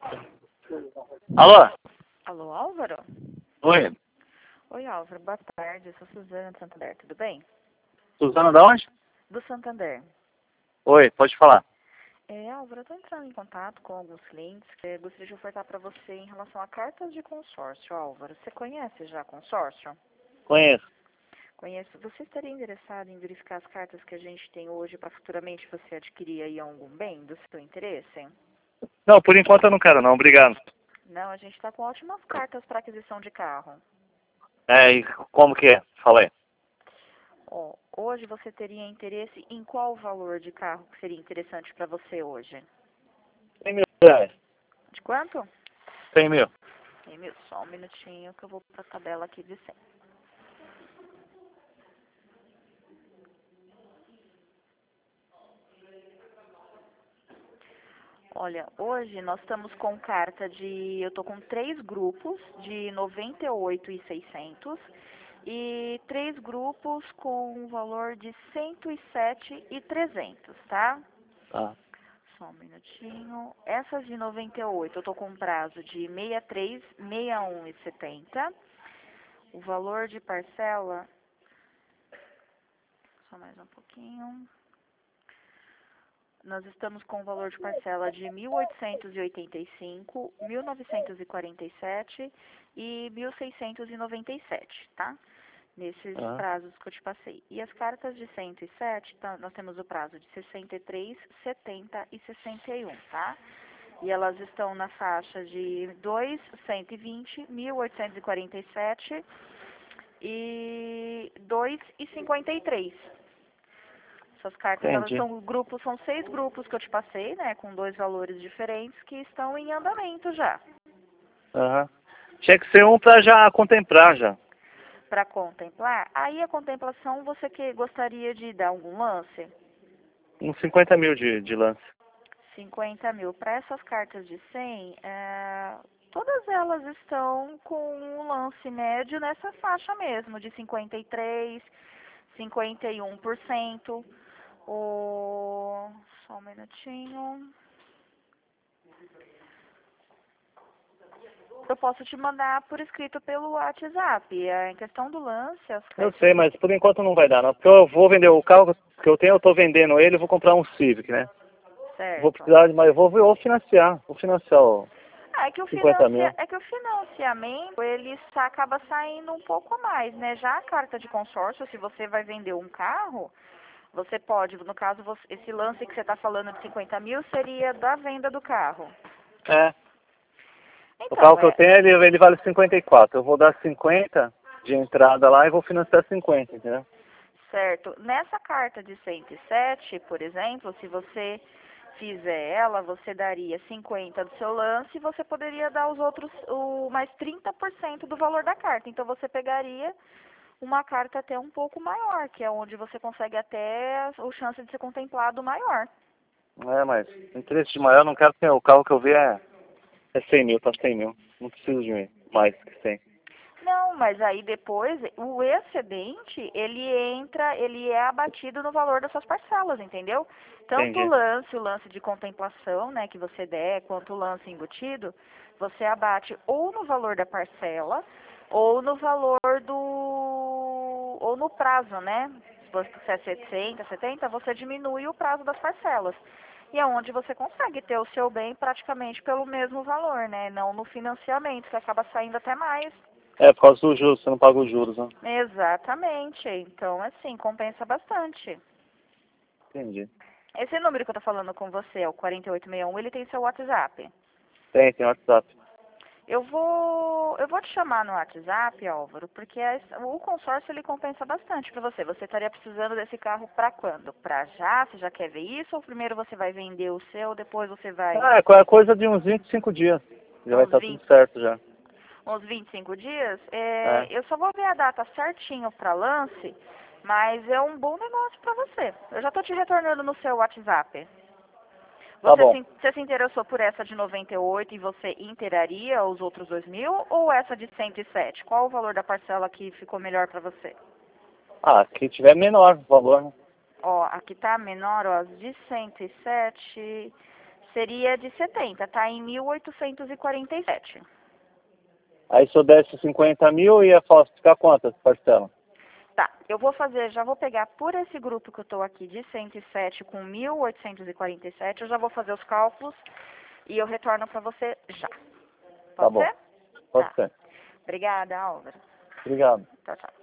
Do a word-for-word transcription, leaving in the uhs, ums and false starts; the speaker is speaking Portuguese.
Alô? Alô, Álvaro? Oi. Oi, Álvaro, boa tarde. Eu sou Suzana do Santander, tudo bem? Suzana da onde? Do Santander. Oi, pode falar. É, Álvaro, eu estou entrando em contato com alguns clientes que eu gostaria de ofertar para você em relação a cartas de consórcio, Álvaro. Você conhece já consórcio? Conheço. Conheço. Você estaria interessado em verificar as cartas que a gente tem hoje para futuramente você adquirir aí algum bem do seu interesse? Não, por enquanto eu não quero não, obrigado. Não, a gente está com ótimas cartas para aquisição de carro. É, e como que é? Fala aí. Ó, hoje você teria interesse em qual valor de carro que seria interessante para você hoje? cem mil reais. De quanto? cem mil. cem mil. Só um minutinho que eu vou para a tabela aqui de cem. Olha, hoje nós estamos com carta de... Eu estou com três grupos de noventa e oito e seiscentos e três grupos com um valor de cento e sete e trezentos, tá? Tá. Só um minutinho. Essas de noventa e oito eu estou com um prazo de sessenta e três, sessenta e um e setenta. O valor de parcela... Só mais um pouquinho. Nós estamos com o valor de parcela de mil oitocentos e oitenta e cinco, mil novecentos e quarenta e sete e mil seiscentos e noventa e sete, tá? Nesses Tá. prazos que eu te passei. E as cartas de cento e sete, tá, nós temos o prazo de sessenta e três, setenta e sessenta e um, tá? E elas estão na faixa de dois, cento e vinte, mil oitocentos e quarenta e sete e dois e cinquenta e três. Essas cartas, elas Entendi. são grupos, são seis grupos que eu te passei, né, com dois valores diferentes que estão em andamento já. Aham. Tinha que ser um pra já contemplar já. Para contemplar, aí a contemplação você que gostaria de dar algum lance? Uns cinquenta mil de, de lance. cinquenta mil. Para essas cartas de cem, é, todas elas estão com um lance médio nessa faixa mesmo, de cinquenta e três, cinquenta e um por cento. O... Só um minutinho. Eu posso te mandar por escrito pelo WhatsApp. Em questão do lance, as Eu cartas... sei, mas por enquanto não vai dar não. Porque eu vou vender o carro que eu tenho, eu tô vendendo ele, eu vou comprar um Civic, né? Vou Certo. precisar de mais, eu vou, eu vou financiar. Vou financiar o Ah, é que o cinquenta financia... mil. é que o financiamento, ele sa- acaba saindo um pouco a mais, né? Já a carta de consórcio, se você vai vender um carro, você pode, no caso, você- esse lance que você está falando de cinquenta mil seria da venda do carro. É. O carro Então, que eu é tenho, ele, ele vale cinquenta e quatro. Eu vou dar cinquenta de entrada lá e vou financiar cinquenta, entendeu? certo. Nessa carta de cento e sete, por exemplo, se você fizer ela, você daria cinquenta do seu lance e você poderia dar os outros, o mais trinta por cento do valor da carta. Então, você pegaria uma carta até um pouco maior, que é onde você consegue até o chance de ser contemplado maior. É, mas interesse de maior eu não quero ter. O carro que eu vi é, é cem mil, tá cem mil. Não preciso de mais que cem. Não, mas aí depois, o excedente, ele entra, ele é abatido no valor das suas parcelas, entendeu? Tanto o Entendi. lance, o lance de contemplação, né, que você der, quanto o lance embutido, você abate ou no valor da parcela, ou no valor do... ou no prazo, né? Se você é sessenta, setenta, você diminui o prazo das parcelas. E é onde você consegue ter o seu bem praticamente pelo mesmo valor, né? Não no financiamento, que acaba saindo até mais. É, por causa dos juros, você não paga os juros, né? Exatamente. Então, assim, compensa bastante. Entendi. Esse número que eu tô falando com você, é o quatro oito seis um, ele tem seu WhatsApp. Tem, tem WhatsApp. Eu vou, eu vou te chamar no WhatsApp, Álvaro, porque é- o consórcio ele compensa bastante para você. Você estaria precisando desse carro para quando? Para já? Você já quer ver isso? Ou primeiro você vai vender o seu, depois você vai Ah, é co- é coisa de uns vinte e cinco dias. Já vai uns estar tudo vinte, certo já. uns vinte e cinco dias? É, É, eu só vou ver a data certinho para lance, mas é um bom negócio para você. Eu já tô te retornando no seu WhatsApp. tá Você bom. se, você se interessou por essa de noventa e oito e você inteiraria os outros dois mil ou essa de cento e sete? Qual o valor da parcela que ficou melhor para você? Ah, que tiver menor o valor, né? Ó, aqui tá menor, ó, as de cento e sete Seria de setenta, tá em mil oitocentos e quarenta e sete. Aí se eu desse cinquenta mil, ia ficar quantas parcelas? Tá, eu vou fazer, já vou pegar por esse grupo que eu estou aqui de cento e sete com mil oitocentos e quarenta e sete, eu já vou fazer os cálculos e eu retorno para você já. Pode Tá bom. ser? Pode Tá. ser. Obrigada, Álvaro. Obrigado. Tchau, tchau.